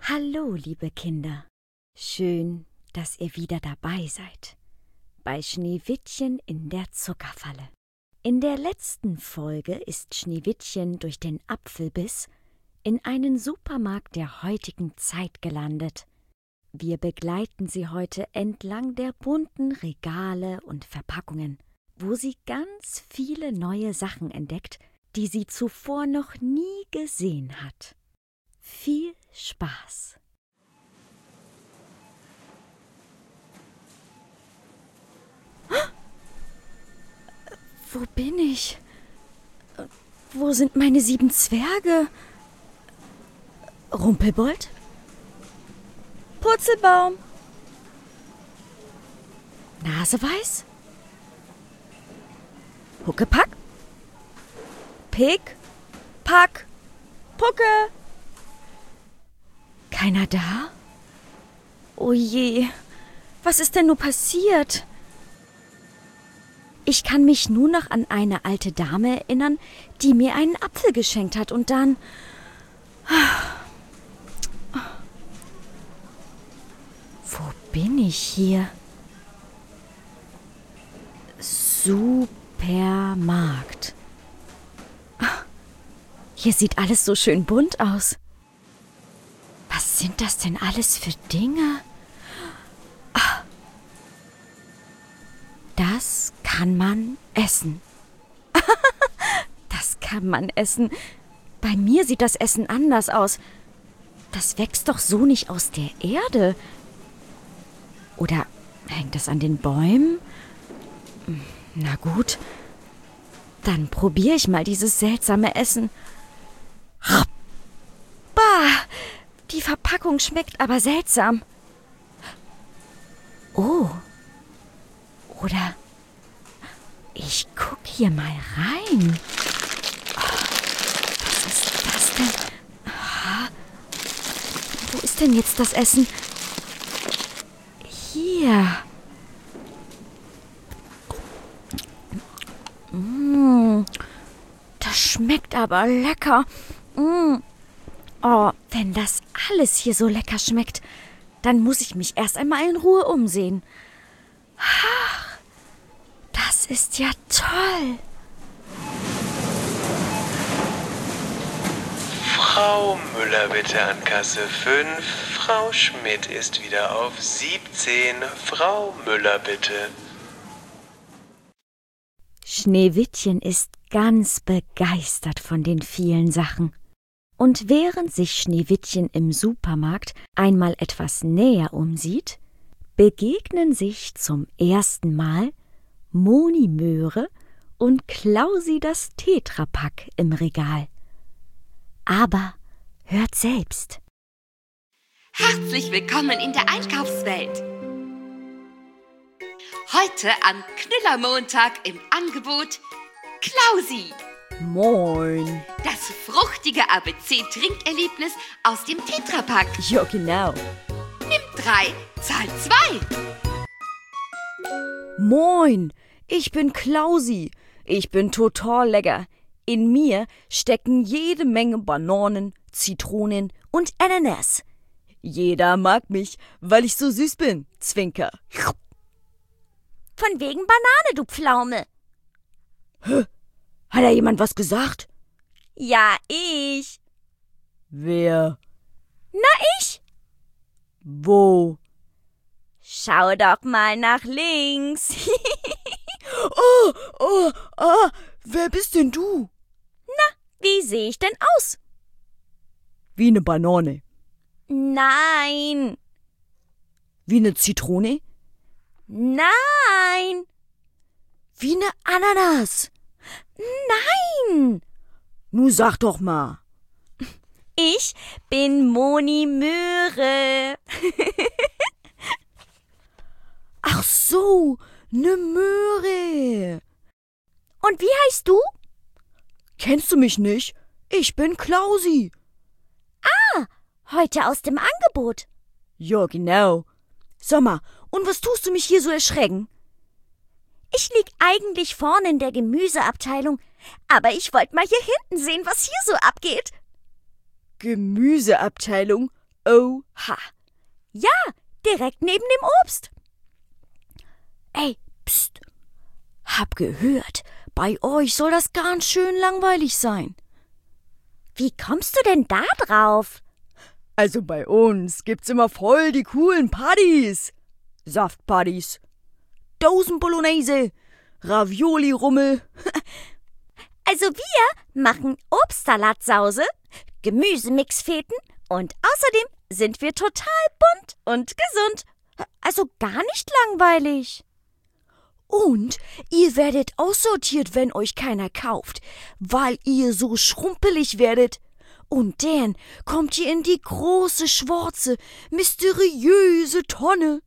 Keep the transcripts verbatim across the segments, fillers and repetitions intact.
Hallo, liebe Kinder. Schön, dass ihr wieder dabei seid. Bei Schneewittchen in der Zuckerfalle. In der letzten Folge ist Schneewittchen durch den Apfelbiss in einen Supermarkt der heutigen Zeit gelandet. Wir begleiten sie heute entlang der bunten Regale und Verpackungen, wo sie ganz viele neue Sachen entdeckt, die sie zuvor noch nie gesehen hat. Viel Spaß! Wo bin ich? Wo sind meine sieben Zwerge? Rumpelbold? Purzelbaum? Naseweiß? Huckepack? Pick? Pack? Pucke? Keiner da? Oh je, was ist denn nur passiert? Ich kann mich nur noch an eine alte Dame erinnern, die mir einen Apfel geschenkt hat und dann... Wo bin ich hier? Supermarkt. Hier sieht alles so schön bunt aus. Was sind das denn alles für Dinge? Das kann man essen. Das kann man essen. Bei mir sieht das Essen anders aus. Das wächst doch so nicht aus der Erde. Oder hängt das an den Bäumen? Na gut, dann probiere ich mal dieses seltsame Essen. Bah, die Verpackung schmeckt aber seltsam. Oh. Oder ich guck hier mal rein. Oh, was ist das denn? Aha. Wo ist denn jetzt das Essen? Hier. Mmh, das schmeckt aber lecker. Mmh. Oh, wenn das alles hier so lecker schmeckt, dann muss ich mich erst einmal in Ruhe umsehen. Ach, das ist ja toll. Frau Müller bitte an Kasse fünf. Frau Schmidt ist wieder auf siebzehn. Frau Müller bitte. Schneewittchen ist ganz begeistert von den vielen Sachen. Und während sich Schneewittchen im Supermarkt einmal etwas näher umsieht, begegnen sich zum ersten Mal Moni Möhre und Klausi das Tetrapack im Regal. Aber hört selbst. Herzlich willkommen in der Einkaufswelt. Heute am Knüllermontag im Angebot Klausi. Moin. Das fruchtige A B C-Trinkerlebnis aus dem Tetrapack. Ja, genau. Nimm drei, zahl zwei. Moin, ich bin Klausi. Ich bin total lecker. In mir stecken jede Menge Bananen, Zitronen und Ananas. Jeder mag mich, weil ich so süß bin, Zwinker. Von wegen Banane, du Pflaume. Hä? Hat da jemand was gesagt? Ja, ich. Wer? Na, ich. Wo? Schau doch mal nach links. Oh, oh, ah, wer bist denn du? Na, wie sehe ich denn aus? Wie eine Banane. Nein. Wie eine Zitrone? Nein. Wie eine Ananas. Nein. Nu sag doch mal. Ich bin Moni Möhre. Ach so, ne Möhre. Und wie heißt du? Kennst du mich nicht? Ich bin Klausi. Ah, heute aus dem Angebot. Ja, genau. Sag mal, und was tust du mich hier so erschrecken? Ich lieg eigentlich vorne in der Gemüseabteilung, aber ich wollte mal hier hinten sehen, was hier so abgeht. Gemüseabteilung? Oha. Ja, direkt neben dem Obst. Ey, pst. Hab gehört, bei euch soll das ganz schön langweilig sein. Wie kommst du denn da drauf? Also bei uns gibt's immer voll die coolen Partys. Saftpartys, Dosen-Bolognese, Ravioli-Rummel. Also wir machen Obstsalatsause, Gemüsemixfeten und außerdem sind wir total bunt und gesund. Also gar nicht langweilig. Und ihr werdet aussortiert, wenn euch keiner kauft, weil ihr so schrumpelig werdet. Und dann kommt ihr in die große, schwarze, mysteriöse Tonne.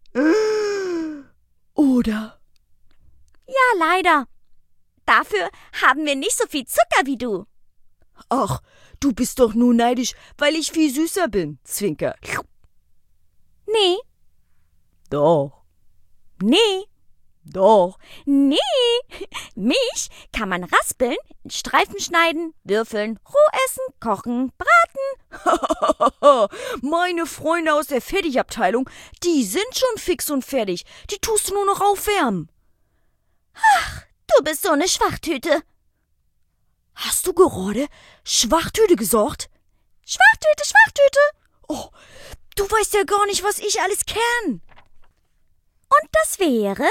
Oder? Ja, leider. Dafür haben wir nicht so viel Zucker wie du. Ach, du bist doch nur neidisch, weil ich viel süßer bin, Zwinker. Nee. Doch. Nee. Doch. Nee. Milch kann man raspeln, in Streifen schneiden, würfeln, roh essen, kochen, braten. Meine Freunde aus der Fertigabteilung, die sind schon fix und fertig. Die tust du nur noch aufwärmen. Ach, du bist so eine Schwachtüte. Hast du gerade Schwachtüte gesagt? Schwachtüte, Schwachtüte. Oh, du weißt ja gar nicht, was ich alles kenn. Und das wäre?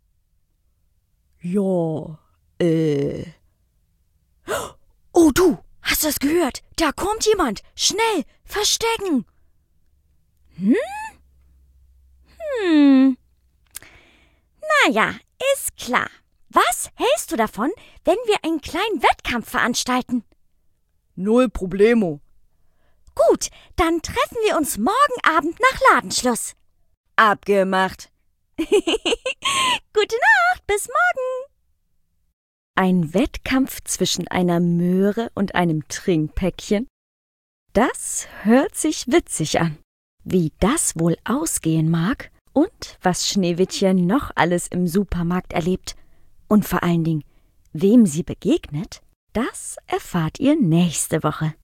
Ja, äh. Oh, du, hast du das gehört? Da kommt jemand. Schnell, verstecken. Hm? Hm. Naja, ist klar. Was hältst du davon, wenn wir einen kleinen Wettkampf veranstalten? Null Problemo. Gut, dann treffen wir uns morgen Abend nach Ladenschluss. Abgemacht. Gute Nacht, bis morgen. Ein Wettkampf zwischen einer Möhre und einem Trinkpäckchen? Das hört sich witzig an. Wie das wohl ausgehen mag und was Schneewittchen noch alles im Supermarkt erlebt und vor allen Dingen, wem sie begegnet, das erfahrt ihr nächste Woche.